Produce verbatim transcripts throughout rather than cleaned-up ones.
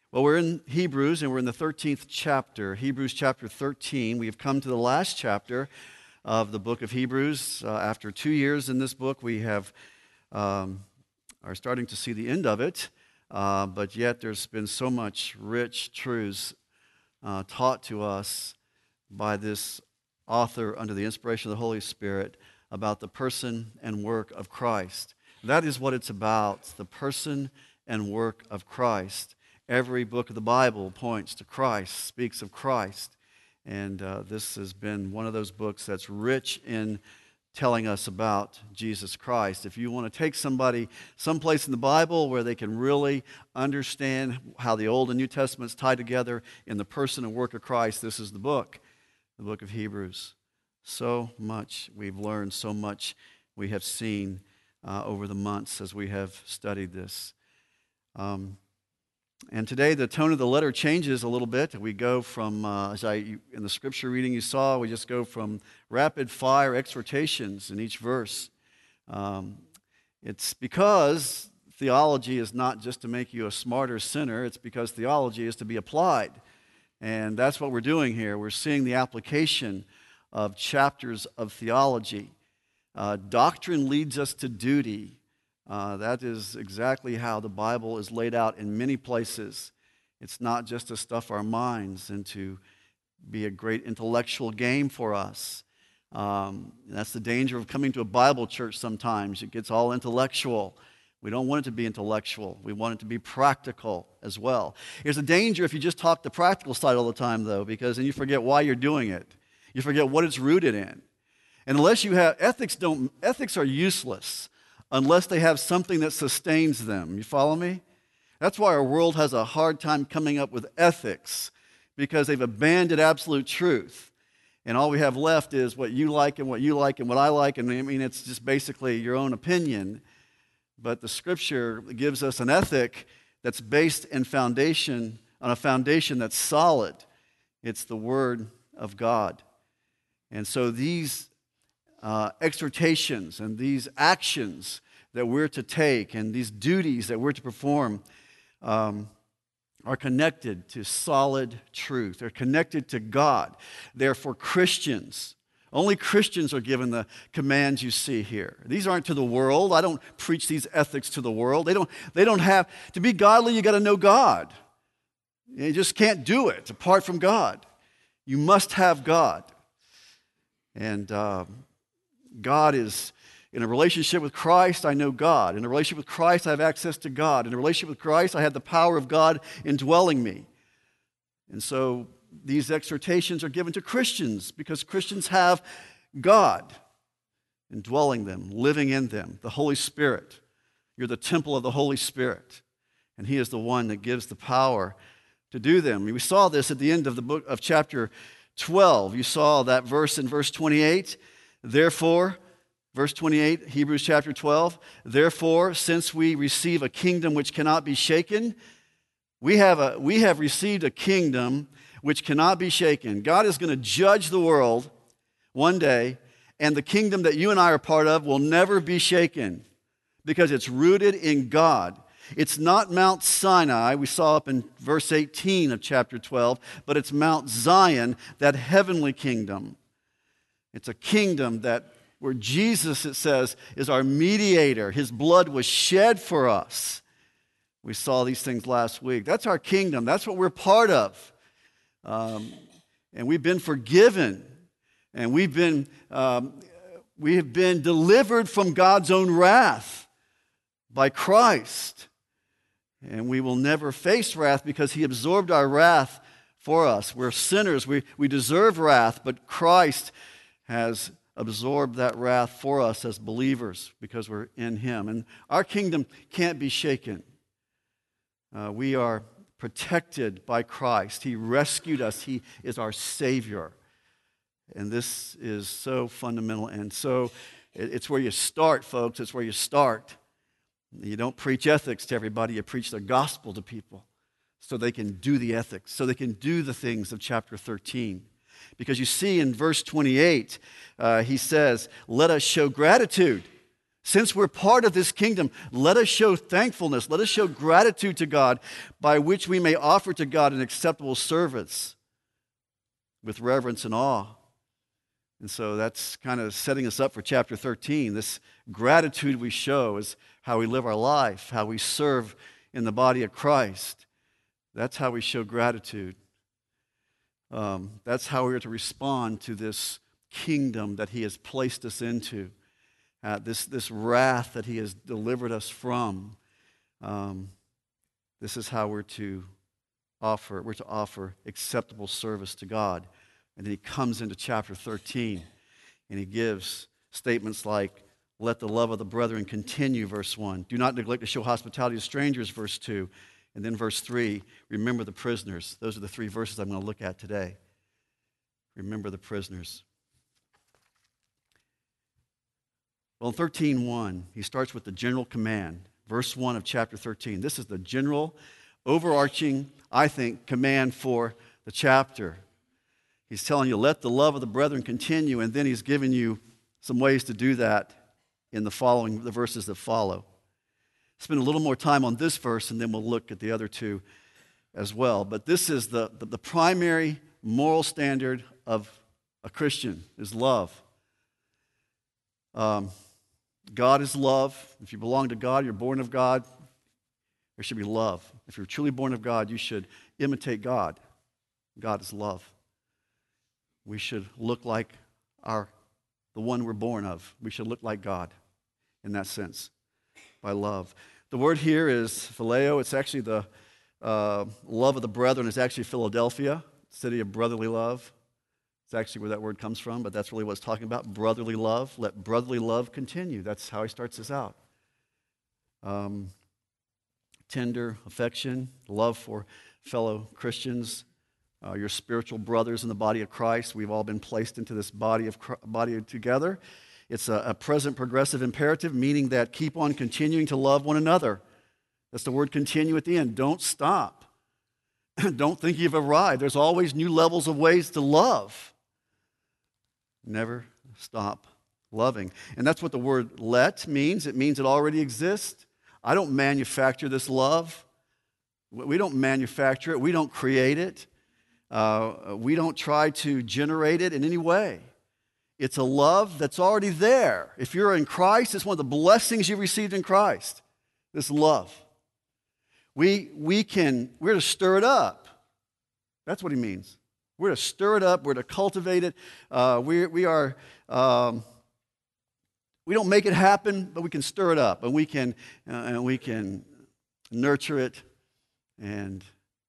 Well, we're in Hebrews, and we're in the thirteenth chapter. Hebrews chapter thirteen. We have come to the last chapter of the book of Hebrews. Uh, after two years in this book, we have um, are starting to see the end of it, uh, but yet there's been so much rich truths uh, taught to us by this author under the inspiration of the Holy Spirit about the person and work of Christ. That is what it's about, the person and work of Christ. Every book of the Bible points to Christ, speaks of Christ. And uh, this has been one of those books that's rich in telling us about Jesus Christ. If you want to take somebody someplace in the Bible where they can really understand how the Old and New Testaments tie together in the person and work of Christ, this is the book, the book of Hebrews. So much we've learned, so much we have seen uh, over the months as we have studied this. Um, And today the tone of the letter changes a little bit. We go from, uh, as I in the scripture reading you saw, we just go from rapid fire exhortations in each verse. Um, it's because theology is not just to make you a smarter sinner. It's because theology is to be applied. And that's what we're doing here. We're seeing the application of chapters of theology. Uh, doctrine leads us to duty. Uh, that is exactly how the Bible is laid out in many places. It's not just to stuff our minds and to be a great intellectual game for us. Um, that's the danger of coming to a Bible church sometimes. It gets all intellectual. We don't want it to be intellectual. We want it to be practical as well. There's a danger if you just talk the practical side all the time, though, because then you forget why you're doing it. You forget what it's rooted in. And unless you have, ethics don't, ethics are useless unless they have something that sustains them. You follow me? That's why our world has a hard time coming up with ethics, because they've abandoned absolute truth. And all we have left is what you like and what you like and what I like. And I mean, it's just basically your own opinion. But the Scripture gives us an ethic that's based in foundation, on a foundation that's solid. It's the Word of God. And so these Uh, exhortations and these actions that we're to take and these duties that we're to perform um, are connected to solid truth. They're connected to God. They're for Christians. Only Christians are given the commands you see here. These aren't to the world. I don't preach these ethics to the world. They don't, they don't have, to be godly, you got to know God. You just can't do it apart from God. You must have God. And uh, God is, in a relationship with Christ, I know God. In a relationship with Christ, I have access to God. In a relationship with Christ, I have the power of God indwelling me. And so these exhortations are given to Christians because Christians have God indwelling them, living in them, the Holy Spirit. You're the temple of the Holy Spirit, and He is the one that gives the power to do them. We saw this at the end of the book of chapter twelve. You saw that verse in verse twenty-eight. Therefore, verse twenty-eight, Hebrews chapter twelve, therefore, since we receive a kingdom which cannot be shaken, we have, a, we have received a kingdom which cannot be shaken. God is going to judge the world one day, and the kingdom that you and I are part of will never be shaken because it's rooted in God. It's not Mount Sinai, we saw up in verse eighteen of chapter twelve, but it's Mount Zion, that heavenly kingdom. It's a kingdom that where Jesus, it says, is our mediator. His blood was shed for us. We saw these things last week. That's our kingdom. That's what we're part of. Um, and we've been forgiven. And we've been, um, we have been delivered from God's own wrath by Christ. And we will never face wrath because He absorbed our wrath for us. We're sinners. We, we deserve wrath, but Christ has absorbed that wrath for us as believers because we're in Him. And our kingdom can't be shaken. Uh, we are protected by Christ. He rescued us. He is our Savior. And this is so fundamental. And so it's where you start, folks. It's where you start. You don't preach ethics to everybody. You preach the gospel to people so they can do the ethics, so they can do the things of chapter thirteen. Because you see in verse twenty-eight, uh, he says, let us show gratitude. Since we're part of this kingdom, let us show thankfulness, let us show gratitude to God, by which we may offer to God an acceptable service with reverence and awe. And so that's kind of setting us up for chapter thirteen. This gratitude we show is how we live our life, how we serve in the body of Christ. That's how we show gratitude. Um, that's how we are to respond to this kingdom that he has placed us into, uh, this, this wrath that he has delivered us from. Um, this is how we're to offer, we're to offer acceptable service to God. And then he comes into chapter thirteen, and he gives statements like, let the love of the brethren continue, verse one. Do not neglect to show hospitality to strangers, verse two. And then verse three, remember the prisoners. Those are the three verses I'm going to look at today. Remember the prisoners. Well, in thirteen one, he starts with the general command. Verse one of chapter thirteen. This is the general, overarching, I think, command for the chapter. He's telling you, let the love of the brethren continue, and then he's giving you some ways to do that in the following, the verses that follow. Spend a little more time on this verse, and then we'll look at the other two as well. But this is the, the, the primary moral standard of a Christian, is love. Um, God is love. If you belong to God, you're born of God, there should be love. If you're truly born of God, you should imitate God. God is love. We should look like our the one we're born of. We should look like God in that sense, by love. The word here is phileo. It's actually the uh, love of the brethren. It's actually Philadelphia, city of brotherly love. It's actually where that word comes from, but that's really what it's talking about, brotherly love. Let brotherly love continue. That's how he starts this out. Um, tender affection, love for fellow Christians, uh, your spiritual brothers in the body of Christ. We've all been placed into this body of body together. It's a, a present progressive imperative, meaning that keep on continuing to love one another. That's the word continue at the end. Don't stop. Don't think you've arrived. There's always new levels of ways to love. Never stop loving. And that's what the word let means. It means it already exists. I don't manufacture this love. We don't manufacture it. We don't create it. Uh, we don't try to generate it in any way. It's a love that's already there. If you're in Christ, it's one of the blessings you received in Christ, this love. We, we can, we're to stir it up. That's what he means. We're to stir it up. We're to cultivate it. Uh, we, we are, um, we don't make it happen, but we can stir it up, and we can, uh, and we can nurture it and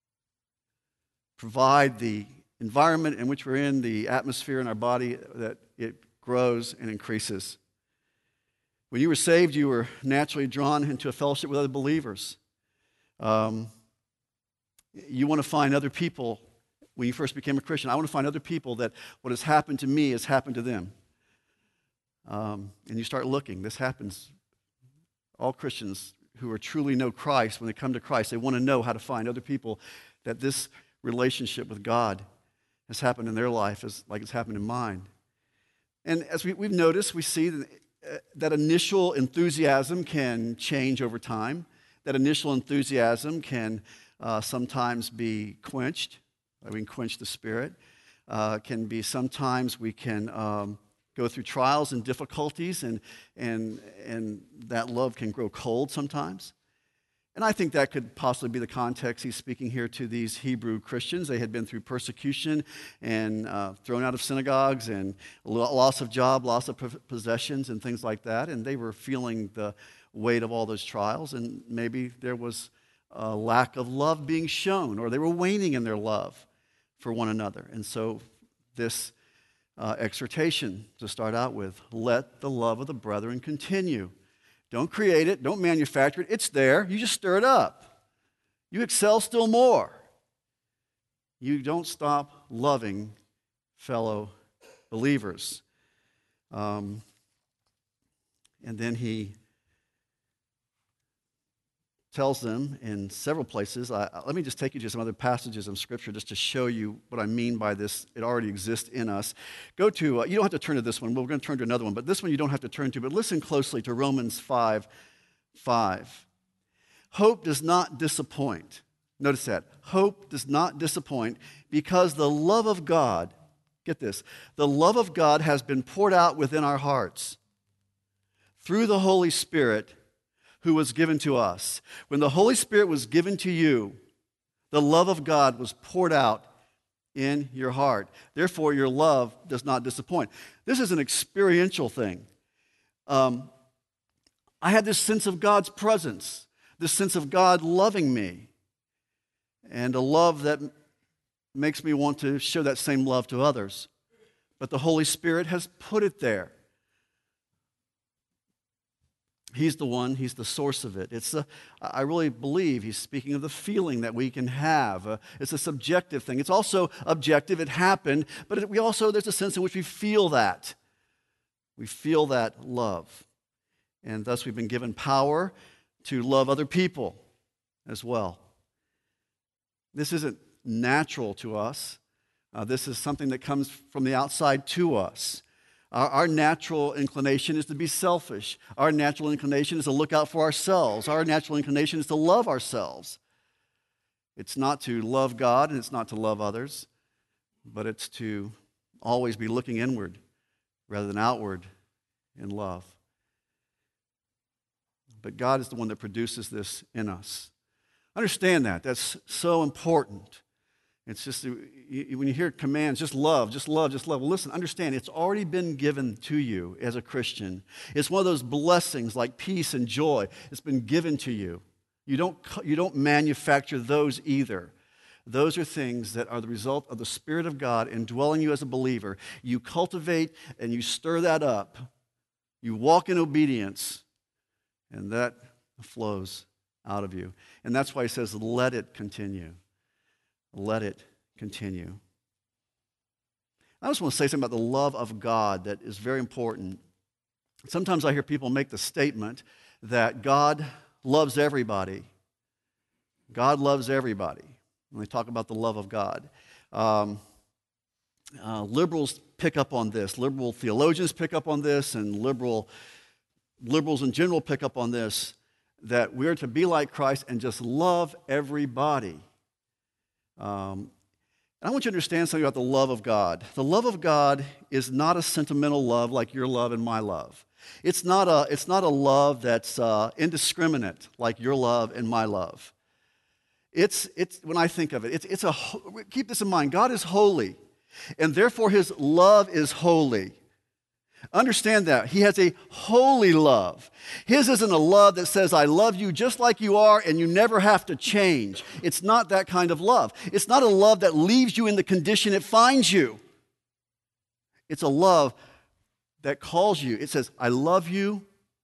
provide the environment in which we're in, the atmosphere in our body, that it grows and increases. When you were saved, you were naturally drawn into a fellowship with other believers. Um, you want to find other people. When you first became a Christian, I want to find other people that what has happened to me has happened to them. Um, and you start looking. This happens. All Christians who are truly know Christ, when they come to Christ, they want to know how to find other people that this relationship with God has happened in their life as like it's happened in mine. And as we, we've noticed, we see that, uh, that initial enthusiasm can change over time. That initial enthusiasm can uh, sometimes be quenched. We can quench the spirit. Uh, can be sometimes we can um, go through trials and difficulties, and and and that love can grow cold sometimes. And I think that could possibly be the context he's speaking here to these Hebrew Christians. They had been through persecution and uh, thrown out of synagogues and loss of job, loss of possessions and things like that. And they were feeling the weight of all those trials. And maybe there was a lack of love being shown, or they were waning in their love for one another. And so this uh, exhortation to start out with, let the love of the brethren continue. Don't create it. Don't manufacture it. It's there. You just stir it up. You excel still more. You don't stop loving fellow believers. Um, and then he tells them in several places. I, let me just take you to some other passages of Scripture just to show you what I mean by this. It already exists in us. Go to, uh, you don't have to turn to this one. We're going to turn to another one, but this one you don't have to turn to. But listen closely to Romans five five. Hope does not disappoint. Notice that. Hope does not disappoint because the love of God, get this, the love of God has been poured out within our hearts through the Holy Spirit who was given to us. When the Holy Spirit was given to you, the love of God was poured out in your heart. Therefore, your love does not disappoint. This is an experiential thing. Um, I had this sense of God's presence, this sense of God loving me, and a love that makes me want to show that same love to others. But the Holy Spirit has put it there. He's the one, he's the source of it. It's a, I really believe he's speaking of the feeling that we can have. Uh, it's a subjective thing. It's also objective. It happened, but it, we also, there's a sense in which we feel that. We feel that love. And thus we've been given power to love other people as well. This isn't natural to us. Uh, this is something that comes from the outside to us. Our, our natural inclination is to be selfish. Our natural inclination is to look out for ourselves. Our natural inclination is to love ourselves. It's not to love God and it's not to love others, but it's to always be looking inward rather than outward in love. But God is the one that produces this in us. Understand that. That's so important. It's just, when you hear commands, just love, just love, just love. Well, listen, understand, it's already been given to you as a Christian. It's one of those blessings like peace and joy. It's been given to you. You don't, you don't manufacture those either. Those are things that are the result of the Spirit of God indwelling you as a believer. You cultivate and you stir that up. You walk in obedience, and that flows out of you. And that's why he says, let it continue. Let it continue. I just want to say something about the love of God that is very important. Sometimes I hear people make the statement that God loves everybody. God loves everybody. When they talk about the love of God. Um, uh, liberals pick up on this. Liberal theologians pick up on this, and liberal liberals in general pick up on this, that we're to be like Christ and just love everybody. Um, and I want you to understand something about the love of God. The love of God is not a sentimental love like your love and my love. It's not a, it's not a love that's uh, indiscriminate like your love and my love. It's, it's when I think of it, it's, it's a, keep this in mind, God is holy, and therefore his love is holy. Understand that. He has a holy love. His isn't a love that says, I love you just like you are and you never have to change. It's not that kind of love. It's not a love that leaves you in the condition it finds you. It's a love that calls you. It says, I love you.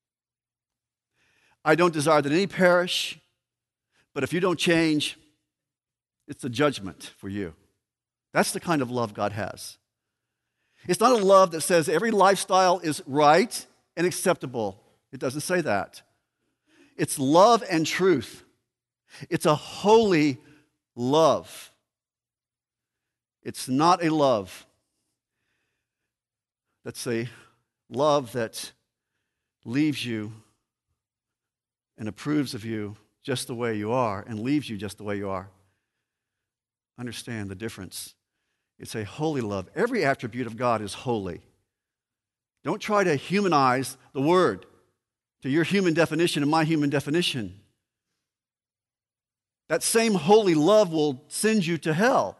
I don't desire that any perish, but if you don't change, it's a judgment for you. That's the kind of love God has. It's not a love that says every lifestyle is right and acceptable. It doesn't say that. It's love and truth. It's a holy love. It's not a love that's a love that leaves you and approves of you just the way you are and leaves you just the way you are. Understand the difference. It's a holy love. Every attribute of God is holy. Don't try to humanize the word to your human definition and my human definition. That same holy love will send you to hell.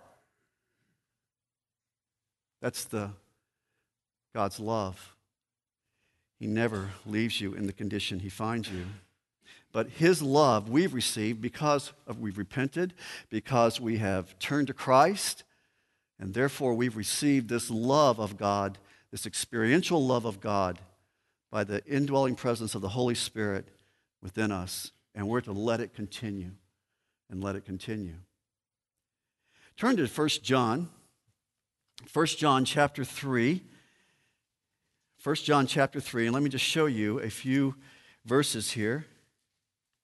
That's the God's love. He never leaves you in the condition he finds you. But his love we've received because of we've repented, because we have turned to Christ, and therefore we've received this love of God, this experiential love of God by the indwelling presence of the Holy Spirit within us. And we're to let it continue and let it continue. Turn to First John. First John chapter three. First John chapter three. And let me just show you a few verses here.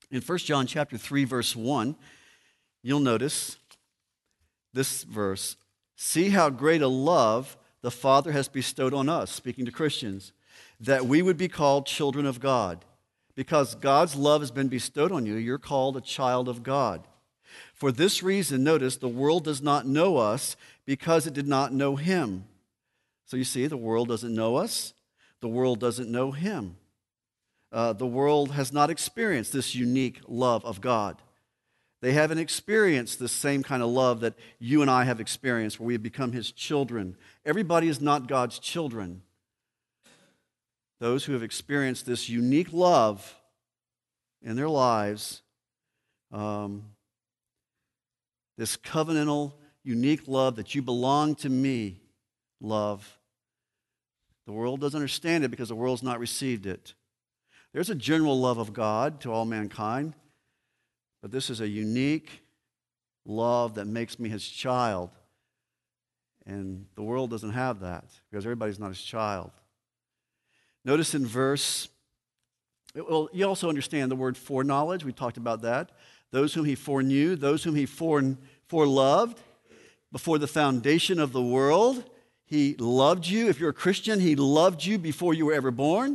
In First John chapter three, verse one, you'll notice this verse. See how great a love the Father has bestowed on us, speaking to Christians, that we would be called children of God. Because God's love has been bestowed on you, you're called a child of God. For this reason, notice, the world does not know us because it did not know him. So you see, the world doesn't know us. The world doesn't know him. Uh, the world has not experienced this unique love of God. They haven't experienced the same kind of love that you and I have experienced, where we have become his children. Everybody is not God's children. Those who have experienced this unique love in their lives, um, this covenantal, unique love that you belong to me, love, the world doesn't understand it because the world's not received it. There's a general love of God to all mankind, but this is a unique love that makes me his child. And the world doesn't have that because everybody's not his child. Notice in verse, well, you also understand the word foreknowledge. We talked about that. Those whom he foreknew, those whom he fore, foreloved, before the foundation of the world, he loved you. If you're a Christian, he loved you before you were ever born.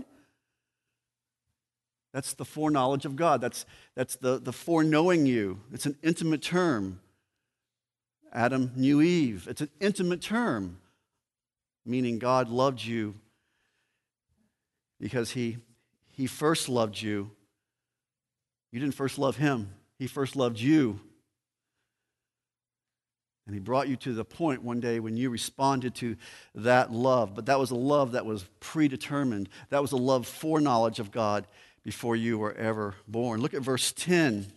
That's the foreknowledge of God. That's, that's the, the foreknowing you. It's an intimate term. Adam knew Eve. It's an intimate term, meaning God loved you because he, he first loved you. You didn't first love him. He first loved you. And he brought you to the point one day when you responded to that love. But that was a love that was predetermined. That was a love foreknowledge of God before you were ever born. Look at verse ten.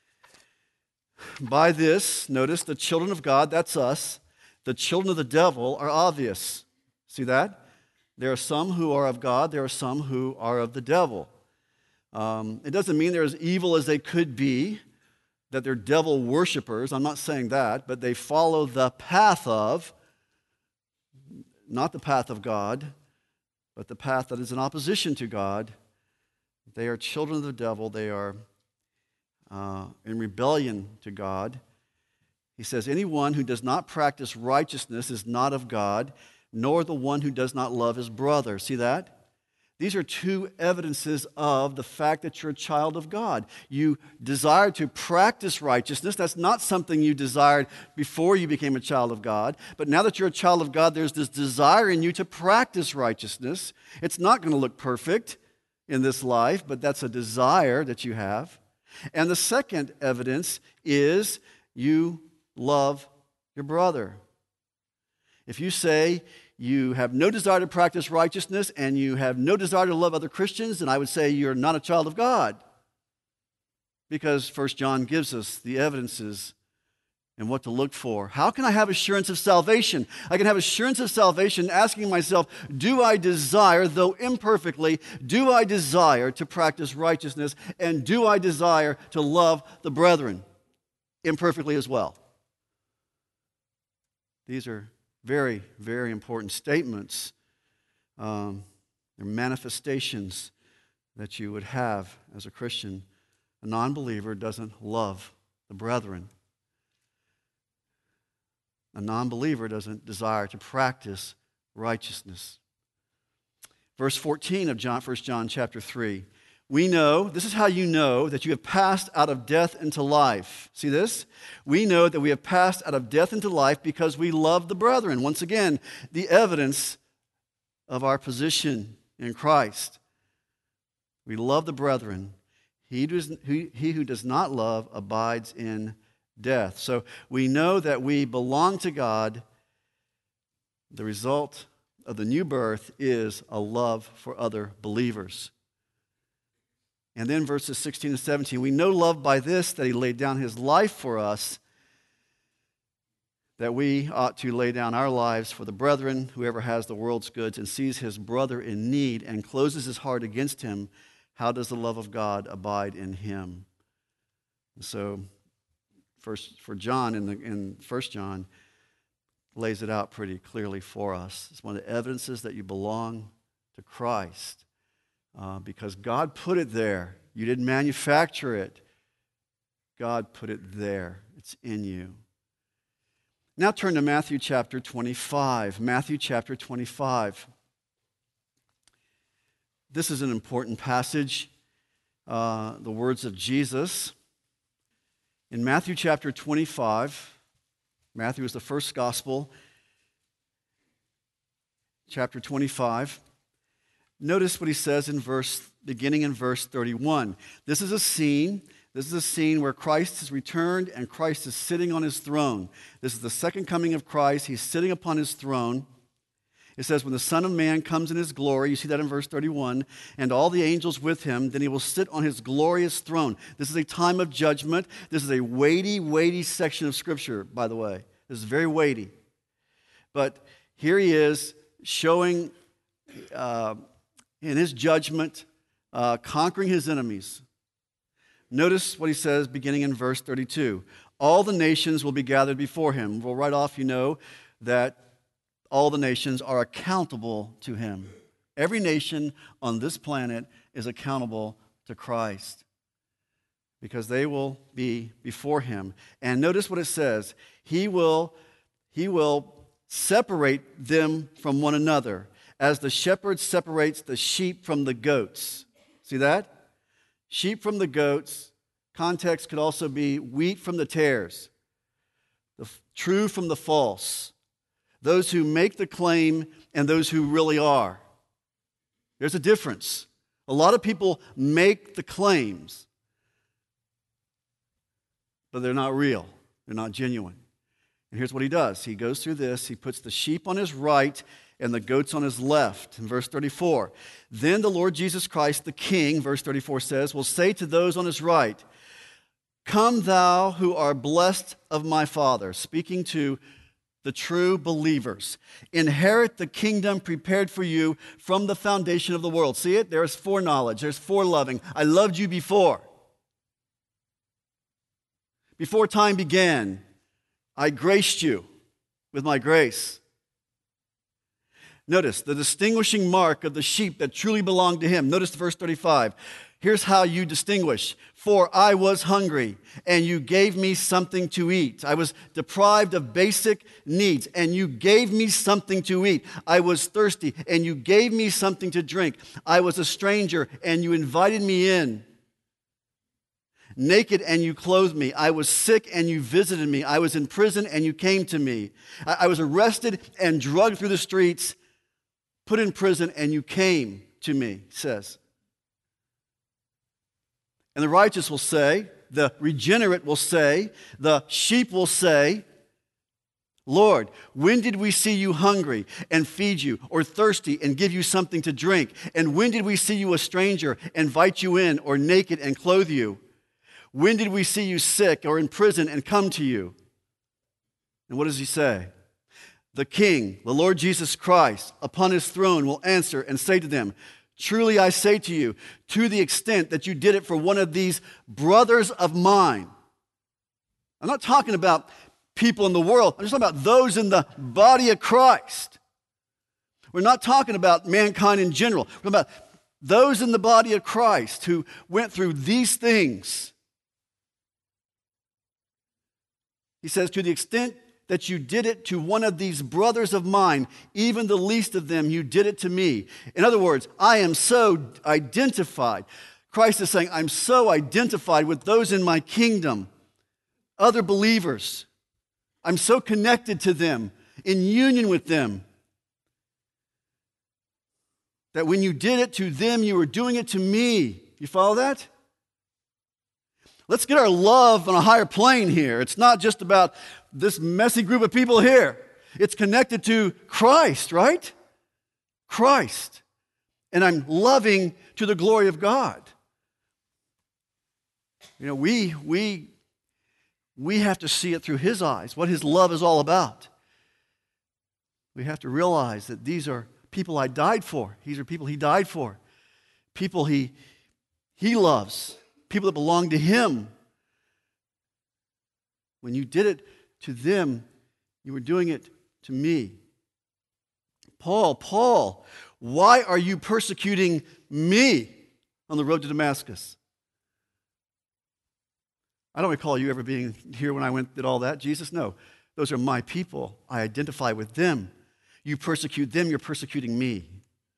By this, notice, the children of God, that's us, the children of the devil are obvious. See that? There are some who are of God, there are some who are of the devil. Um, it doesn't mean they're as evil as they could be, that they're devil worshipers. I'm not saying that, but they follow the path of, not the path of God, but the path that is in opposition to God. They are children of the devil. They are uh, in rebellion to God. He says, anyone who does not practice righteousness is not of God, nor the one who does not love his brother. See that? These are two evidences of the fact that you're a child of God. You desire to practice righteousness. That's not something you desired before you became a child of God. But now that you're a child of God, there's this desire in you to practice righteousness. It's not going to look perfect in this life, but that's a desire that you have. And the second evidence is you love your brother. If you say you have no desire to practice righteousness and you have no desire to love other Christians, then I would say you're not a child of God. Because First John gives us the evidences and what to look for. How can I have assurance of salvation? I can have assurance of salvation asking myself, do I desire, though imperfectly, do I desire to practice righteousness, and do I desire to love the brethren imperfectly as well? These are very, very important statements. Um, they're manifestations that you would have as a Christian. A non-believer doesn't love the brethren. A non-believer doesn't desire to practice righteousness. Verse fourteen of John, First John chapter three. We know, this is how you know that you have passed out of death into life. See this? We know that we have passed out of death into life because we love the brethren. Once again, the evidence of our position in Christ. We love the brethren. He, does, he, he who does not love abides in death. So we know that we belong to God. The result of the new birth is a love for other believers. And then verses sixteen and seventeen, we know love by this, that he laid down his life for us, that we ought to lay down our lives for the brethren. Whoever has the world's goods and sees his brother in need and closes his heart against him, how does the love of God abide in him? And so, first for John in, the, in First John, lays it out pretty clearly for us. It's one of the evidences that you belong to Christ. Uh, because God put it there. You didn't manufacture it. God put it there. It's in you. Now turn to Matthew chapter twenty-five. Matthew chapter twenty-five. This is an important passage, uh, the words of Jesus. In Matthew chapter twenty-five, Matthew is the first gospel, chapter twenty-five. Notice what he says in verse, beginning in verse thirty-one. This is a scene, this is a scene where Christ has returned and Christ is sitting on his throne. This is the second coming of Christ. He's sitting upon his throne. It says, when the Son of Man comes in his glory, you see that in verse thirty-one, and all the angels with him, then he will sit on his glorious throne. This is a time of judgment. This is a weighty, weighty section of Scripture, by the way. This is very weighty. But here he is showing uh, in his judgment, uh, conquering his enemies. Notice what he says beginning in verse thirty-two. All the nations will be gathered before him. Well, right off you know that all the nations are accountable to him. Every nation on this planet is accountable to Christ because they will be before him. And notice what it says. He will, he will separate them from one another as the shepherd separates the sheep from the goats. See that? Sheep from the goats. Context could also be wheat from the tares, the f- true from the false, those who make the claim and those who really are. There's a difference. A lot of people make the claims, but they're not real. They're not genuine. And here's what he does. He goes through this. He puts the sheep on his right and the goats on his left. In verse thirty-four, then the Lord Jesus Christ, the King, verse thirty-four says, will say to those on his right, come thou who are blessed of my Father, speaking to the true believers. Inherit the kingdom prepared for you from the foundation of the world. See it? There's foreknowledge. There's foreloving. I loved you before. Before time began, I graced you with my grace. Notice the distinguishing mark of the sheep that truly belong to him. Notice verse thirty-five. Here's how you distinguish. For I was hungry, and you gave me something to eat. I was deprived of basic needs, and you gave me something to eat. I was thirsty, and you gave me something to drink. I was a stranger, and you invited me in. Naked, and you clothed me. I was sick, and you visited me. I was in prison, and you came to me. I, I was arrested and drugged through the streets, put in prison, and you came to me, he says. And the righteous will say, the regenerate will say, the sheep will say, Lord, when did we see you hungry and feed you, or thirsty and give you something to drink? And when did we see you a stranger, invite you in, or naked and clothe you? When did we see you sick or in prison and come to you? And what does he say? The King, the Lord Jesus Christ, upon his throne will answer and say to them, truly I say to you, to the extent that you did it for one of these brothers of mine. I'm not talking about people in the world. I'm just talking about those in the body of Christ. We're not talking about mankind in general. We're talking about those in the body of Christ who went through these things. He says, to the extent that you did it to one of these brothers of mine, even the least of them, you did it to me. In other words, I am so identified. Christ is saying, I'm so identified with those in my kingdom, other believers. I'm so connected to them, in union with them, that when you did it to them, you were doing it to me. You follow that? Let's get our love on a higher plane here. It's not just about this messy group of people here. It's connected to Christ, right? Christ. And I'm loving to the glory of God. You know, we, we, we have to see it through his eyes, what his love is all about. We have to realize that these are people I died for. These are people he died for. People he, he loves. People that belong to him. When you did it to them, you were doing it to me. Paul, Paul, why are you persecuting me on the road to Damascus? I don't recall you ever being here when I went did all that. Jesus, no. Those are my people. I identify with them. You persecute them, you're persecuting me.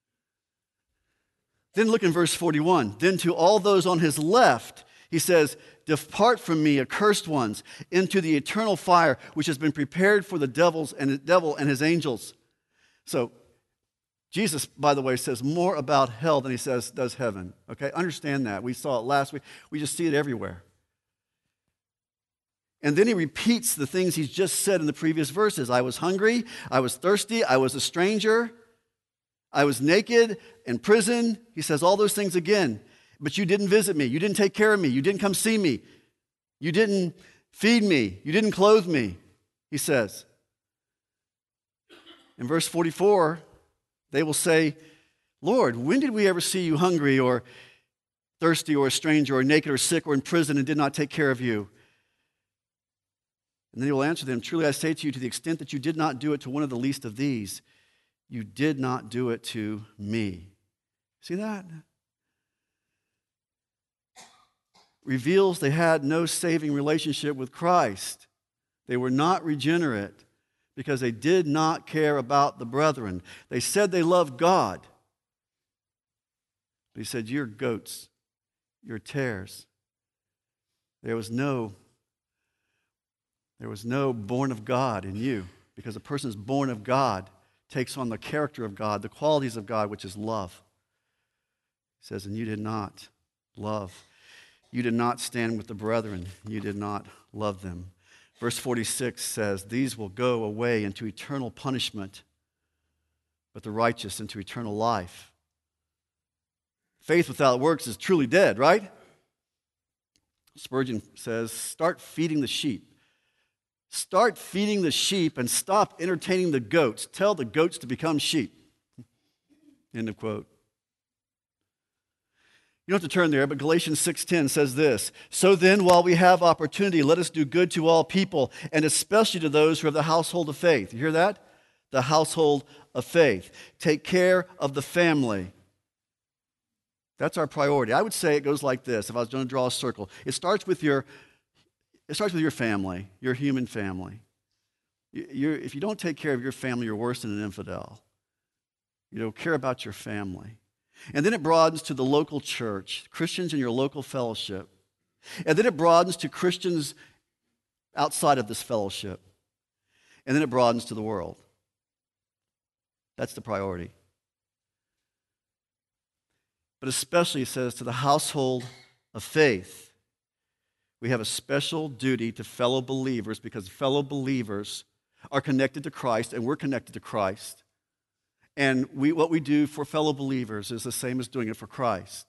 Then look in verse forty-one. Then to all those on his left, he says, depart from me, accursed ones, into the eternal fire, which has been prepared for the devils and the devil and his angels. So Jesus, by the way, says more about hell than he says does heaven. Okay, understand that. We saw it last week. We just see it everywhere. And then he repeats the things he's just said in the previous verses. I was hungry, I was thirsty, I was a stranger, I was naked, in prison. He says all those things again. But you didn't visit me, you didn't take care of me, you didn't come see me, you didn't feed me, you didn't clothe me, he says. In verse forty-four, they will say, Lord, when did we ever see you hungry or thirsty or a stranger or naked or sick or in prison and did not take care of you? And then he will answer them, truly I say to you, to the extent that you did not do it to one of the least of these, you did not do it to me. See that? Reveals they had no saving relationship with Christ. They were not regenerate because they did not care about the brethren. They said they loved God. But he said, you're goats, you're tares. There was no There was no born of God in you, because a person is born of God takes on the character of God, the qualities of God, which is love. He says, and you did not love. You did not stand with the brethren. You did not love them. Verse forty-six says, these will go away into eternal punishment, but the righteous into eternal life. Faith without works is truly dead, right? Spurgeon says, start feeding the sheep. Start feeding the sheep and stop entertaining the goats. Tell the goats to become sheep. End of quote. You don't have to turn there, but Galatians six ten says this, so then, while we have opportunity, let us do good to all people, and especially to those who are of the household of faith. You hear that? The household of faith. Take care of the family. That's our priority. I would say it goes like this, if I was going to draw a circle. It starts with your It starts with your family, your human family. You're, if you don't take care of your family, you're worse than an infidel. You don't care about your family. And then it broadens to the local church, Christians in your local fellowship. And then it broadens to Christians outside of this fellowship. And then it broadens to the world. That's the priority. But especially, it says, to the household of faith. We have a special duty to fellow believers because fellow believers are connected to Christ and we're connected to Christ. And we, what we do for fellow believers is the same as doing it for Christ.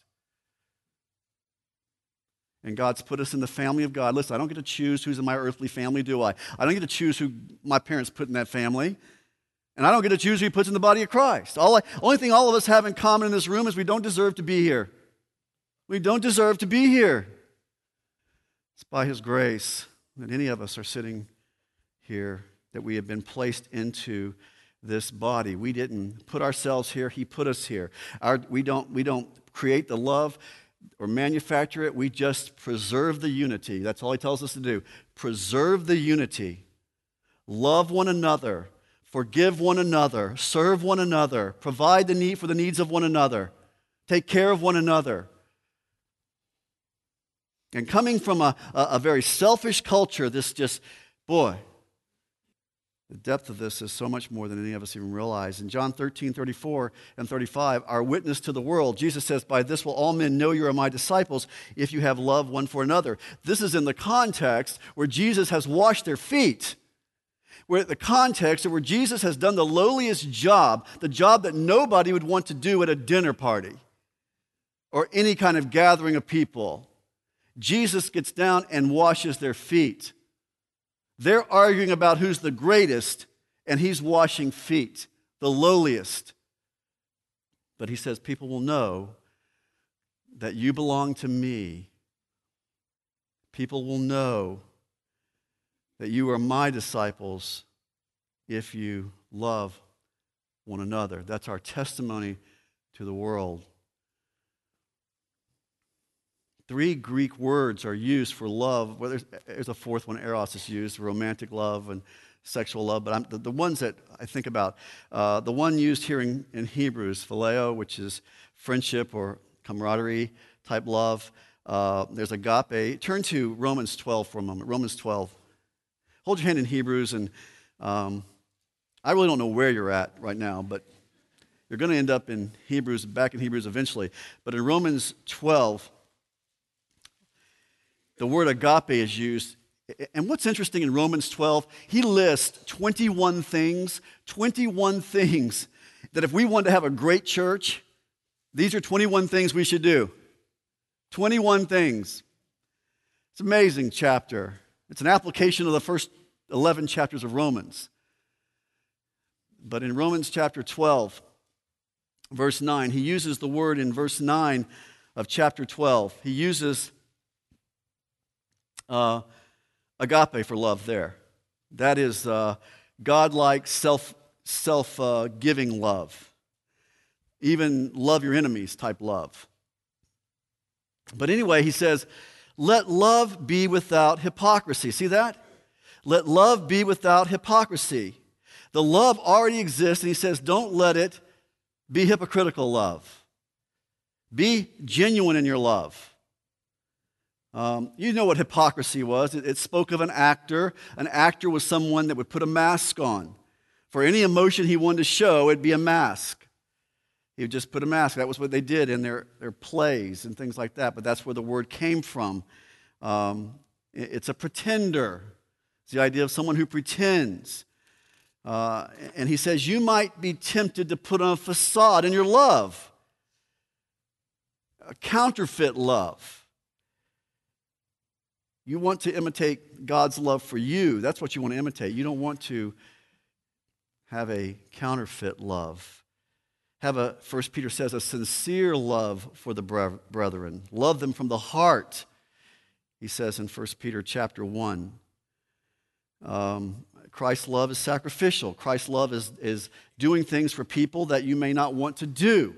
And God's put us in the family of God. Listen, I don't get to choose who's in my earthly family, do I? I don't get to choose who my parents put in that family. And I don't get to choose who he puts in the body of Christ. All I, only thing all of us have in common in this room is we don't deserve to be here. We don't deserve to be here. It's by his grace that any of us are sitting here, that we have been placed into this body. We didn't put ourselves here, he put us here. Our, we don't, we don't create the love or manufacture it, we just preserve the unity. That's all he tells us to do. Preserve the unity. Love one another. Forgive one another. Serve one another. Provide the need for the needs of one another. Take care of one another. And coming from a, a, a very selfish culture, this just, boy, the depth of this is so much more than any of us even realize. In John thirteen, thirty-four and thirty-five, our witness to the world, Jesus says, by this will all men know you are my disciples if you have love one for another. This is in the context where Jesus has washed their feet. We're at the context of where Jesus has done the lowliest job, the job that nobody would want to do at a dinner party or any kind of gathering of people. Jesus gets down and washes their feet. They're arguing about who's the greatest, and he's washing feet, the lowliest. But he says, people will know that you belong to me. People will know that you are my disciples if you love one another. That's our testimony to the world. three Greek words are used for love. Well, there's, there's a fourth one, eros, is used, romantic love and sexual love. But I'm, the, the ones that I think about, uh, the one used here in, in Hebrews, phileo, which is friendship or camaraderie type love. Uh, there's agape. Turn to Romans twelve for a moment. Romans twelve. Hold your hand in Hebrews, and um, I really don't know where you're at right now, but you're going to end up in Hebrews, back in Hebrews eventually. But in Romans twelve, the word agape is used. And what's interesting in Romans twelve, he lists twenty-one things, twenty-one things that if we want to have a great church, these are twenty-one things we should do. twenty-one things. It's an amazing chapter. It's an application of the first eleven chapters of Romans. But in Romans chapter twelve, verse nine, he uses the word in verse nine of chapter twelve. He uses uh, agape for love there. That is uh, God-like, self, self-giving uh, love. Even love your enemies type love. But anyway, he says, let love be without hypocrisy. See that? Let love be without hypocrisy. The love already exists, and he says, don't let it be hypocritical love. Be genuine in your love. Um, you know what hypocrisy was. It, it spoke of an actor. An actor was someone that would put a mask on. For any emotion he wanted to show, it'd be a mask. He would just put a mask. That was what they did in their, their plays and things like that. But that's where the word came from. Um, it, it's a pretender. It's the idea of someone who pretends. Uh, and he says, you might be tempted to put on a facade in your love. A counterfeit love. You want to imitate God's love for you. That's what you want to imitate. You don't want to have a counterfeit love. Have a, First Peter says, a sincere love for the brethren. Love them from the heart, he says in First Peter chapter one. Um, Christ's love is sacrificial. Christ's love is, is doing things for people that you may not want to do.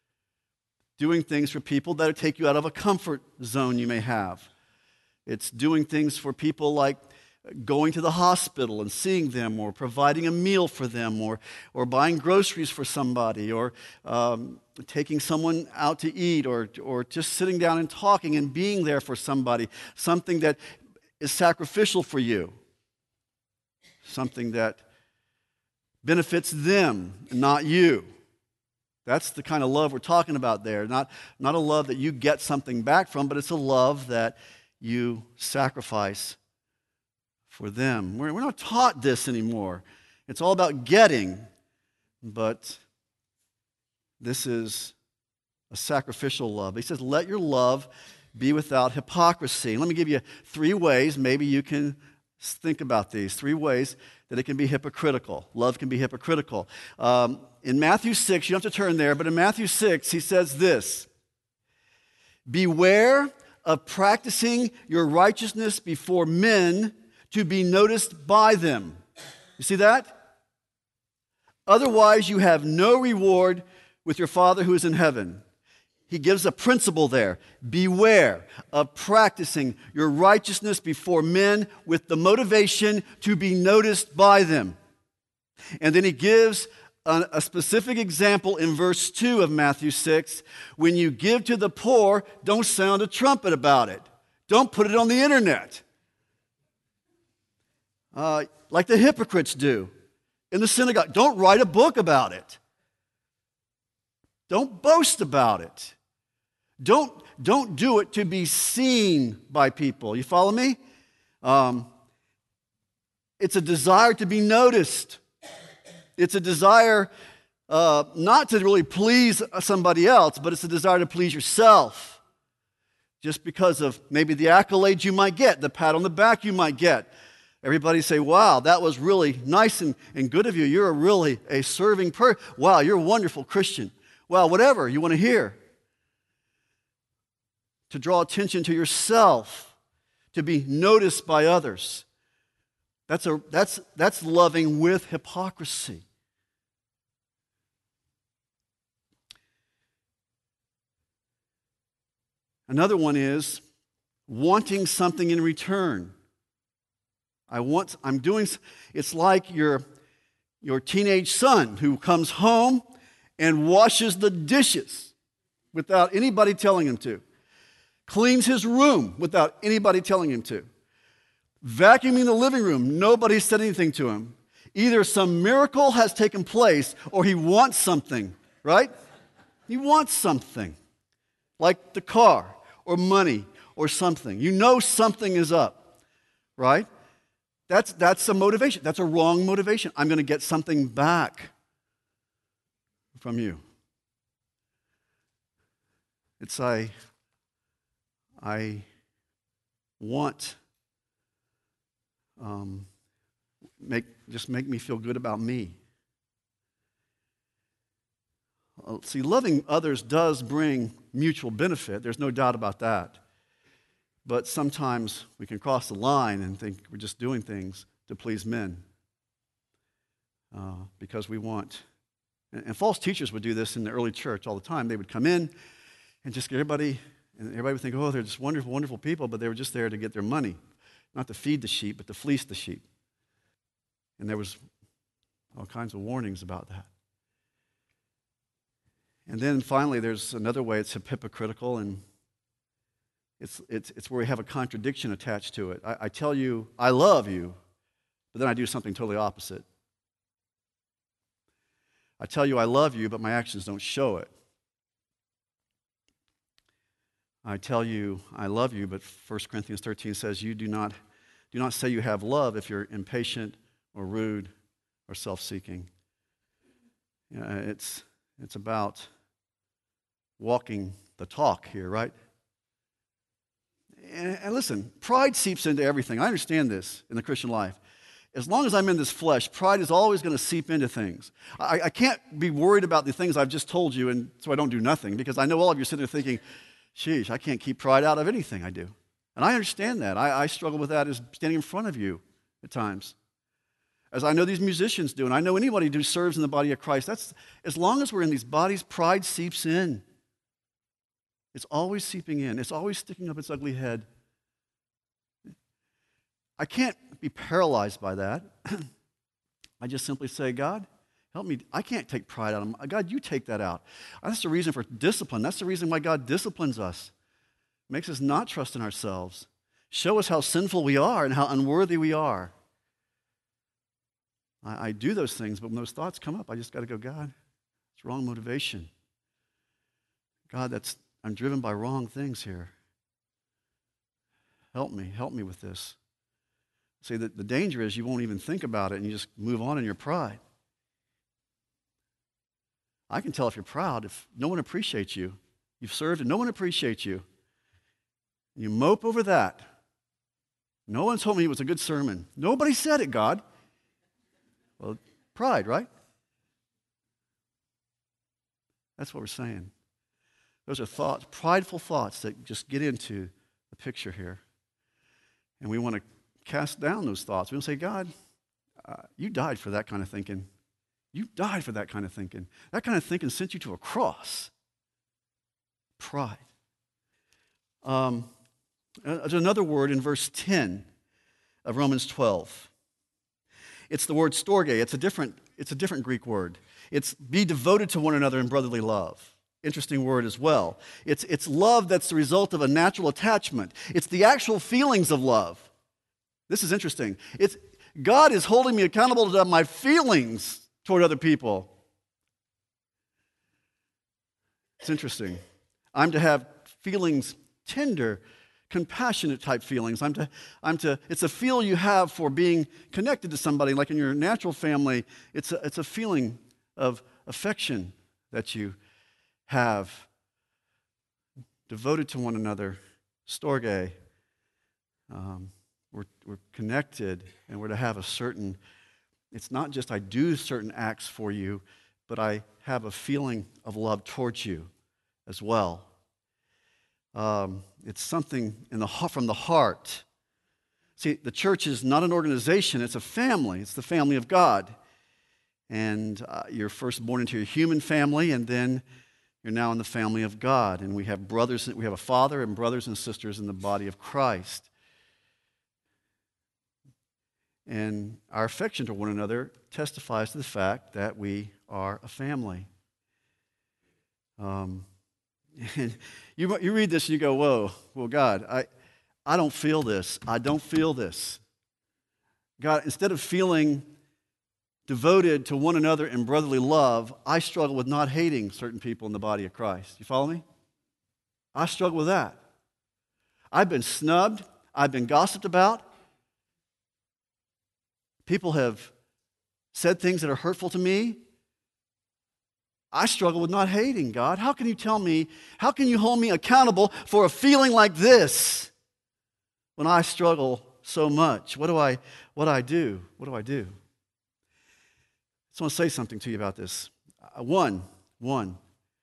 Doing things for people that take you out of a comfort zone you may have. It's doing things for people like going to the hospital and seeing them, or providing a meal for them, or, or buying groceries for somebody, or um, taking someone out to eat, or, or just sitting down and talking and being there for somebody. Something that is sacrificial for you. Something that benefits them, not you. That's the kind of love we're talking about there. Not, not a love that you get something back from, but it's a love that you sacrifice for them. We're, we're not taught this anymore. It's all about getting, but this is a sacrificial love. He says, let your love be without hypocrisy. Let me give you three ways. Maybe you can think about these. Three ways that it can be hypocritical. Love can be hypocritical. Um, in Matthew six, you don't have to turn there, but in Matthew six, he says this, beware of practicing your righteousness before men to be noticed by them. You see that? Otherwise, you have no reward with your Father who is in heaven. He gives a principle there. Beware of practicing your righteousness before men with the motivation to be noticed by them. And then he gives a, a specific example in verse two of Matthew six. When you give to the poor, don't sound a trumpet about it. Don't put it on the internet. Uh, like the hypocrites do in the synagogue. Don't write a book about it. Don't boast about it. Don't, don't do it to be seen by people. You follow me? Um, it's a desire to be noticed. It's a desire uh, not to really please somebody else, but it's a desire to please yourself. Just because of maybe the accolades you might get, the pat on the back you might get. Everybody say, wow, that was really nice and, and good of you. You're a really a serving person. Wow, you're a wonderful Christian. Well, whatever you want to hear. To draw attention to yourself, to be noticed by others. That's, a, that's, that's loving with hypocrisy. Another one is wanting something in return. I want, I'm doing, it's like your, your teenage son who comes home and washes the dishes without anybody telling him to, cleans his room without anybody telling him to, vacuuming the living room, nobody said anything to him. Either some miracle has taken place or he wants something, right? He wants something, like the car or money or something. You know something is up, right? That's, that's a motivation. That's a wrong motivation. I'm going to get something back from you. It's I, I want, um, make, just make me feel good about me. Uh, see, loving others does bring mutual benefit. There's no doubt about that. But sometimes we can cross the line and think we're just doing things to please men uh, because we want. And, and false teachers would do this in the early church all the time. They would come in and just get everybody, and everybody would think, oh, they're just wonderful, wonderful people, but they were just there to get their money, not to feed the sheep, but to fleece the sheep. And there was all kinds of warnings about that. And then finally, there's another way it's hypocritical, and it's, it's, it's where we have a contradiction attached to it. I, I tell you, I love you, but then I do something totally opposite. I tell you I love you, but my actions don't show it. I tell you I love you, but First Corinthians thirteen says you do not, do not say you have love if you're impatient or rude or self-seeking. Yeah, it's, it's about walking the talk here, right? And, and listen, pride seeps into everything. I understand this in the Christian life. As long as I'm in this flesh, pride is always going to seep into things. I, I can't be worried about the things I've just told you, and so I don't do nothing, because I know all of you are sitting there thinking, sheesh, I can't keep pride out of anything I do. And I understand that. I, I struggle with that as standing in front of you at times. As I know these musicians do, and I know anybody who serves in the body of Christ, that's as long as we're in these bodies, pride seeps in. It's always seeping in. It's always sticking up its ugly head. I can't be paralyzed by that. I just simply say, God, help me. I can't take pride out of them. God, you take that out. That's the reason for discipline. That's the reason why God disciplines us. Makes us not trust in ourselves. Show us how sinful we are and how unworthy we are. I, I do those things, but when those thoughts come up, I just got to go, God, it's wrong motivation. God, that's I'm driven by wrong things here. Help me. Help me with this. See, the, the danger is you won't even think about it and you just move on in your pride. I can tell if you're proud if no one appreciates you. You've served and no one appreciates you. You mope over that. No one told me it was a good sermon. Nobody said it, God. Well, pride, right? That's what we're saying. Those are thoughts, prideful thoughts that just get into the picture here. And we want to cast down those thoughts. We want to say, God, uh, you died for that kind of thinking. You died for that kind of thinking. That kind of thinking sent you to a cross. Pride. Um, there's another word in verse ten of Romans twelve. It's the word storge. It's a different, it's a different Greek word. It's be devoted to one another in brotherly love. Interesting word as well. It's, it's love that's the result of a natural attachment. It's the actual feelings of love. This is interesting. It's, God is holding me accountable to my feelings toward other people. It's interesting. I'm to have feelings, tender, compassionate type feelings. I'm to, I'm to, it's a feel you have for being connected to somebody, like in your natural family. It's a, it's a feeling of affection that you have, devoted to one another, storge. Um, we're, we're connected, and we're to have a certain, it's not just I do certain acts for you, but I have a feeling of love towards you as well. Um, it's something in the from the heart. See, the church is not an organization, it's a family. It's the family of God. And uh, you're first born into a human family, and then You're now in the family of God, and we have brothers, we have a father and brothers and sisters in the body of Christ. And our affection to one another testifies to the fact that we are a family. Um, and you, you read this and you go, whoa, well, God, I, I don't feel this. I don't feel this. God, instead of feeling devoted to one another in brotherly love, I struggle with not hating certain people in the body of Christ. You follow me? I struggle with that. I've been snubbed. I've been gossiped about. People have said things that are hurtful to me. I struggle with not hating, God. How can you tell me, how can you hold me accountable for a feeling like this when I struggle so much? What do I, what do I do? What do I do? I just want to say something to you about this. Uh, one, one.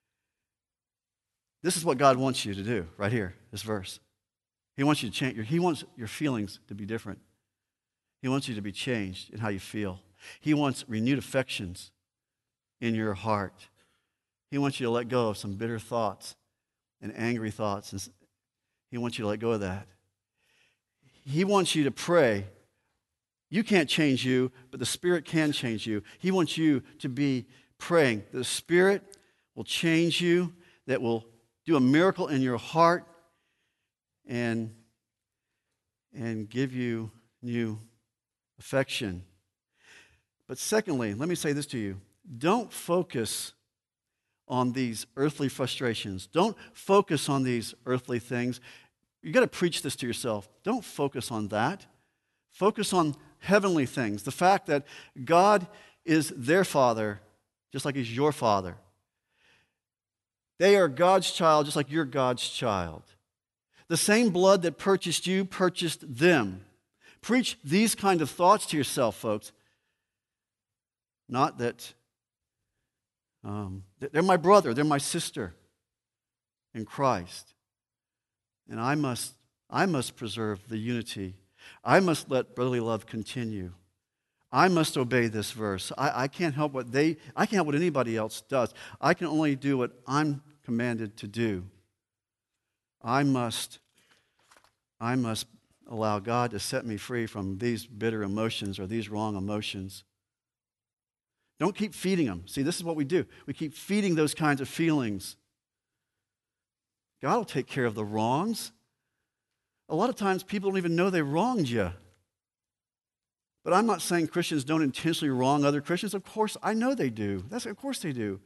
This is what God wants you to do right here, this verse. He wants you to change. He wants your feelings to be different. He wants you to be changed in how you feel. He wants renewed affections in your heart. He wants you to let go of some bitter thoughts and angry thoughts. And he wants you to let go of that. He wants you to pray. You can't change you, but the Spirit can change you. He wants you to be praying. The Spirit will change you, that will do a miracle in your heart and, and give you new affection. But secondly, let me say this to you. Don't focus on these earthly frustrations. Don't focus on these earthly things. You've got to preach this to yourself. Don't focus on that. Focus on heavenly things. The fact that God is their Father, just like He's your Father. They are God's child, just like you're God's child. The same blood that purchased you purchased them. Preach these kind of thoughts to yourself, folks. Not that um, they're my brother, they're my sister in Christ. And I must, I must preserve the unity. I must let brotherly love continue. I must obey this verse. I, I can't help what they, I can't help what anybody else does. I can only do what I'm commanded to do. I must, I must allow God to set me free from these bitter emotions or these wrong emotions. Don't keep feeding them. See, this is what we do. We keep feeding those kinds of feelings. God will take care of the wrongs. A lot of times people don't even know they wronged you. But I'm not saying Christians don't intentionally wrong other Christians. Of course, I know they do. That's, of course they do.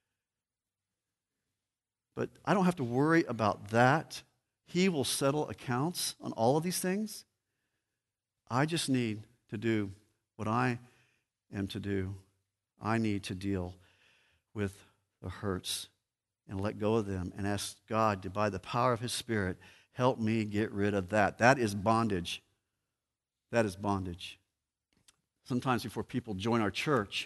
But I don't have to worry about that. He will settle accounts on all of these things. I just need to do what I am to do. I need to deal with the hurts and let go of them and ask God to, by the power of His Spirit, help me get rid of that. That is bondage. That is bondage. Sometimes before people join our church,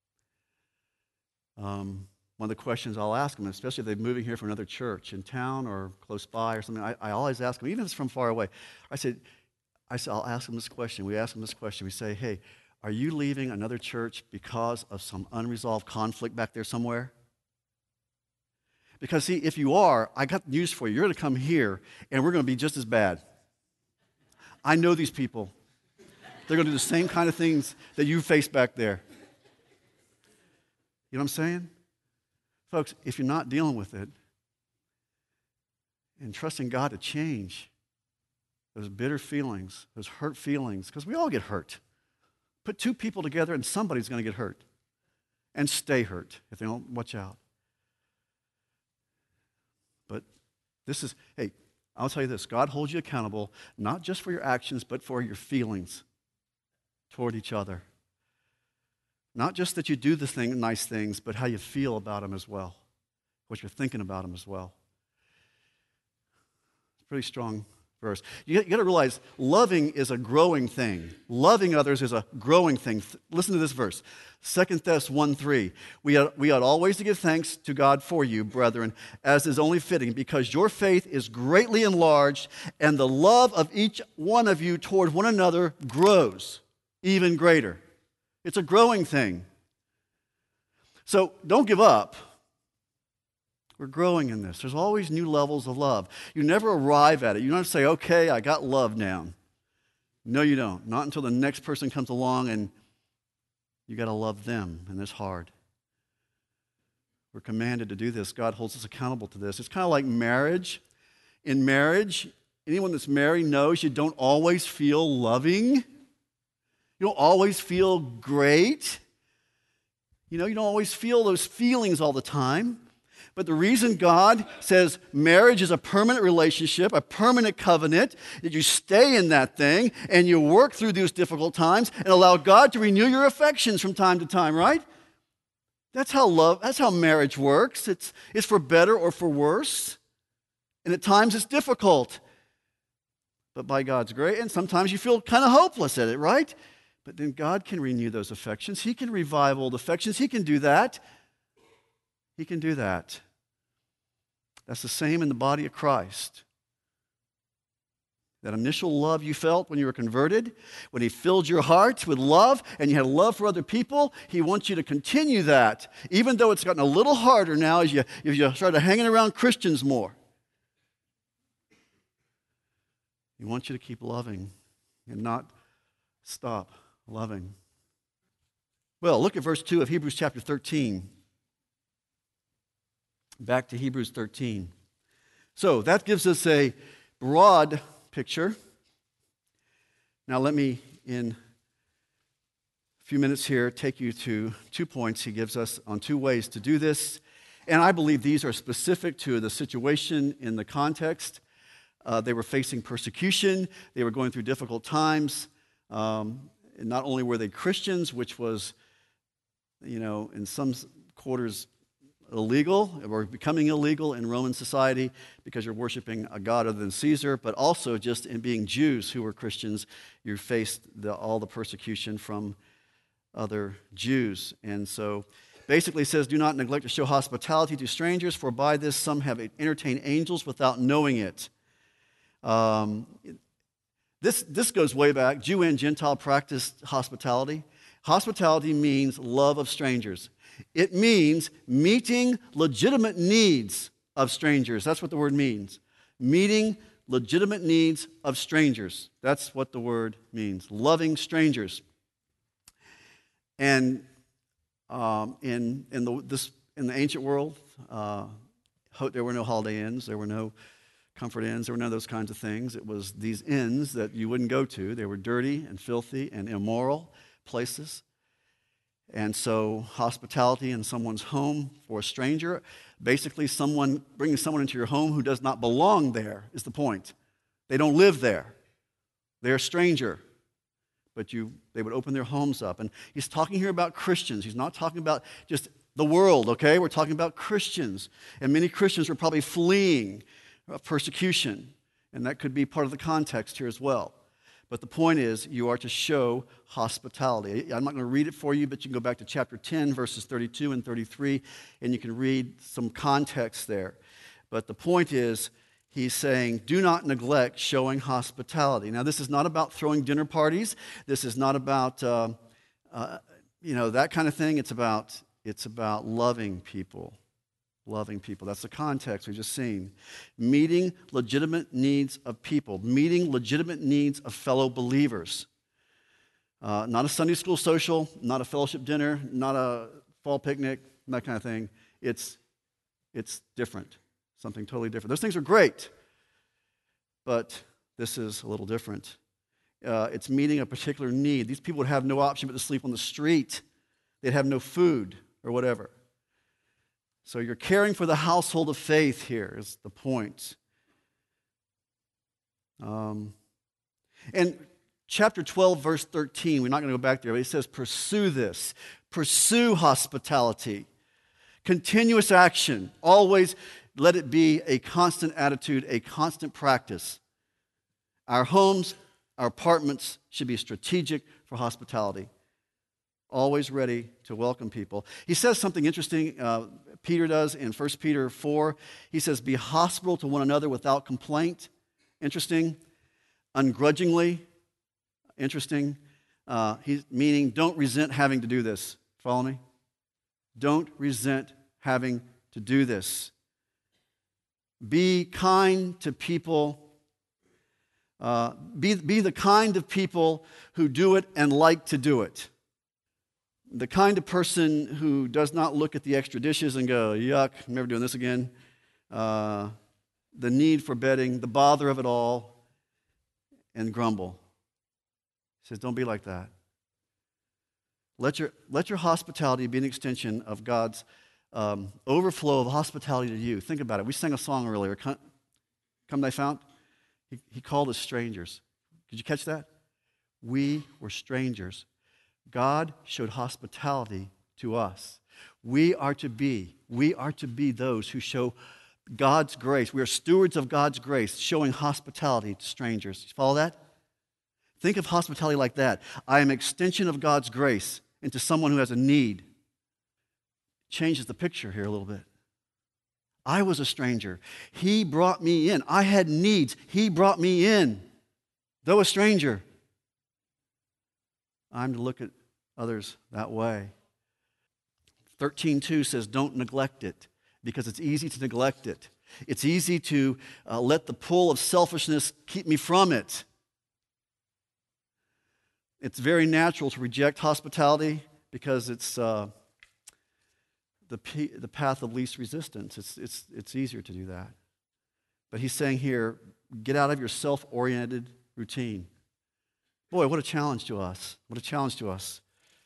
um, one of the questions I'll ask them, especially if they're moving here from another church in town or close by or something, I, I always ask them, even if it's from far away, I said, I said, I'll ask them this question. We ask them this question. We say, hey, are you leaving another church because of some unresolved conflict back there somewhere? Because, see, if you are, I got news for you. You're going to come here, and we're going to be just as bad. I know these people. They're going to do the same kind of things that you face back there. You know what I'm saying? Folks, if you're not dealing with it and trusting God to change those bitter feelings, those hurt feelings, because we all get hurt. Put two people together and somebody's going to get hurt and stay hurt if they don't watch out. But this is, hey, I'll tell you this. God holds you accountable not just for your actions, but for your feelings toward each other. Not just that you do the thing, nice things, but how you feel about them as well, what you're thinking about them as well. It's a pretty strong verse. You, you got to realize loving is a growing thing. Loving others is a growing thing. Listen to this verse. Second Thessalonians one three. We ought, we ought always to give thanks to God for you, brethren, as is only fitting, because your faith is greatly enlarged, and the love of each one of you toward one another grows even greater. It's a growing thing. So don't give up We're growing in this. There's always new levels of love. You never arrive at it. You don't say, okay, I got love now. No, you don't. Not until the next person comes along and you got to love them, and it's hard. We're commanded to do this. God holds us accountable to this. It's kind of like marriage. In marriage, anyone that's married knows you don't always feel loving. You don't always feel great. You know, you don't always feel those feelings all the time. But the reason God says marriage is a permanent relationship, a permanent covenant, that you stay in that thing and you work through those difficult times and allow God to renew your affections from time to time, right? That's how love, that's how marriage works. It's, it's for better or for worse. And at times it's difficult. But by God's grace, and sometimes you feel kind of hopeless at it, right? But then God can renew those affections. He can revive old affections. He can do that. He can do that. That's the same in the body of Christ. That initial love you felt when you were converted, when He filled your heart with love and you had love for other people, He wants you to continue that, even though it's gotten a little harder now as you, as you started hanging around Christians more. He wants you to keep loving and not stop loving. Well, look at verse two of Hebrews chapter thirteen. Back to Hebrews thirteen. So that gives us a broad picture. Now let me, in a few minutes here, take you to two points he gives us on two ways to do this. And I believe these are specific to the situation in the context. Uh, they were facing persecution. They were going through difficult times. Um, and not only were they Christians, which was, you know, in some quarters illegal or becoming illegal in Roman society because you're worshiping a god other than Caesar, but also just in being Jews who were Christians, you faced the, all the persecution from other Jews. And so basically it says, do not neglect to show hospitality to strangers, for by this some have entertained angels without knowing it. Um, this, this goes way back. Jew and Gentile practiced hospitality. Hospitality means love of strangers. It means meeting legitimate needs of strangers. That's what the word means. Meeting legitimate needs of strangers. That's what the word means. Loving strangers. And um, in, in, the, this, in the ancient world, uh, there were no Holiday Inns. There were no Comfort Inns. There were none of those kinds of things. It was these inns that you wouldn't go to. They were dirty and filthy and immoral places. And so hospitality in someone's home for a stranger, basically someone bringing someone into your home who does not belong there is the point. They don't live there. They're a stranger. But you, they would open their homes up. And he's talking here about Christians. He's not talking about just the world, okay? We're talking about Christians. And many Christians were probably fleeing persecution. And that could be part of the context here as well. But the point is, you are to show hospitality. I'm not going to read it for you, but you can go back to chapter ten, verses thirty-two and thirty-three, and you can read some context there. But the point is, he's saying, do not neglect showing hospitality. Now, this is not about throwing dinner parties. This is not about, uh, uh, you know, that kind of thing. It's about, it's about loving people. Loving people. That's the context we've just seen. Meeting legitimate needs of people. Meeting legitimate needs of fellow believers. Uh, not a Sunday school social, not a fellowship dinner, not a fall picnic, that kind of thing. It's, it's different. Something totally different. Those things are great, but this is a little different. Uh, it's meeting a particular need. These people would have no option but to sleep on the street. They'd have no food or whatever. So you're caring for the household of faith here is the point. Um, and chapter twelve, verse thirteen, we're not going to go back there, but it says, pursue this. Pursue hospitality. Continuous action. Always let it be a constant attitude, a constant practice. Our homes, our apartments should be strategic for hospitality. Always ready to welcome people. He says something interesting, uh, Peter does in First Peter four. He says, be hospitable to one another without complaint. Interesting. Ungrudgingly. Interesting. Uh, he's meaning don't resent having to do this. Follow me? Don't resent having to do this. Be kind to people. Uh, be, be the kind of people who do it and like to do it. The kind of person who does not look at the extra dishes and go, yuck, I'm never doing this again. Uh, the need for bedding, the bother of it all, and grumble. He says, don't be like that. Let your, let your hospitality be an extension of God's um, overflow of hospitality to you. Think about it. We sang a song earlier, Come, Come Thy Fount. He, he called us strangers. Did you catch that? We were strangers. God showed hospitality to us. We are to be, we are to be those who show God's grace. We are stewards of God's grace, showing hospitality to strangers. You follow that? Think of hospitality like that. I am an extension of God's grace into someone who has a need. Changes the picture here a little bit. I was a stranger. He brought me in. I had needs. He brought me in, though a stranger. I'm to look at others that way. thirteen two says, don't neglect it, because it's easy to neglect it. It's easy to uh, let the pull of selfishness keep me from it. It's very natural to reject hospitality because it's uh, the, p- the path of least resistance. It's, it's, it's easier to do that. But he's saying here, get out of your self-oriented routine. Boy, what a challenge to us. What a challenge to us.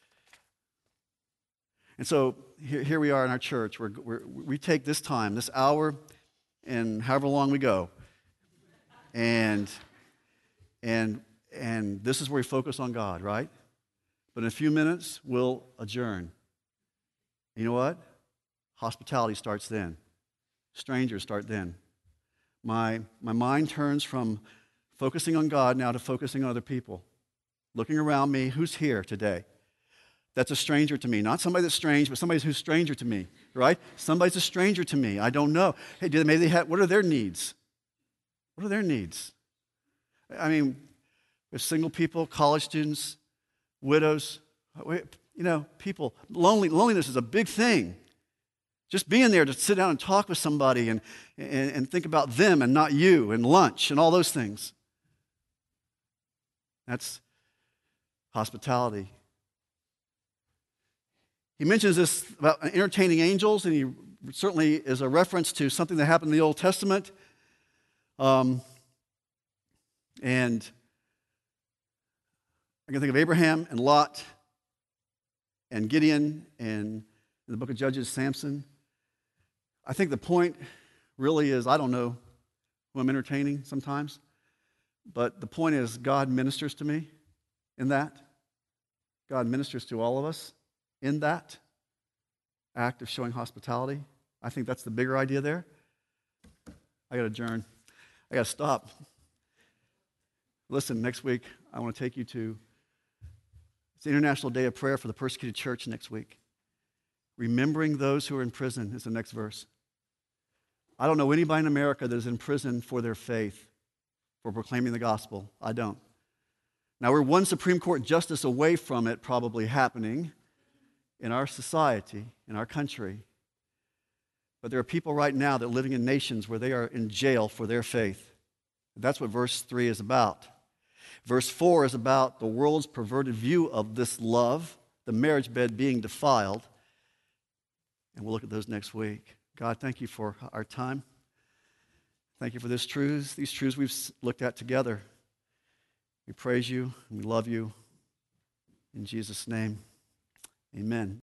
And so here, here we are in our church. We're, we're, we take this time, this hour, and however long we go. And, and, and this is where we focus on God, right? But in a few minutes, we'll adjourn. You know what? Hospitality starts then. Strangers start then. My, my mind turns from focusing on God now to focusing on other people. Looking around me, who's here today? That's a stranger to me. Not somebody that's strange, but somebody who's a stranger to me, right? Somebody's a stranger to me. I don't know. Hey, do they, maybe they have, what are their needs? What are their needs? I mean, we have single people, college students, widows, you know, people. Lonely, loneliness is a big thing. Just being there to sit down and talk with somebody and, and, and think about them and not you, and lunch and all those things. That's hospitality. He mentions this about entertaining angels, and he certainly is a reference to something that happened in the Old Testament. Um, and I can think of Abraham and Lot and Gideon and in the book of Judges, Samson. I think the point really is, I don't know who I'm entertaining sometimes, but the point is God ministers to me in that. God ministers to all of us in that act of showing hospitality. I think that's the bigger idea there. I got to adjourn. I got to stop. Listen, next week I want to take you to, it's the International Day of Prayer for the Persecuted Church next week. Remembering those who are in prison is the next verse. I don't know anybody in America that is in prison for their faith, for proclaiming the gospel. I don't. Now, we're one Supreme Court justice away from it probably happening in our society, in our country. But there are people right now that are living in nations where they are in jail for their faith. That's what verse three is about. Verse four is about the world's perverted view of this love, the marriage bed being defiled. And we'll look at those next week. God, thank you for our time. Thank you for this truths, these truths we've looked at together. We praise you and we love you. In Jesus' name, amen.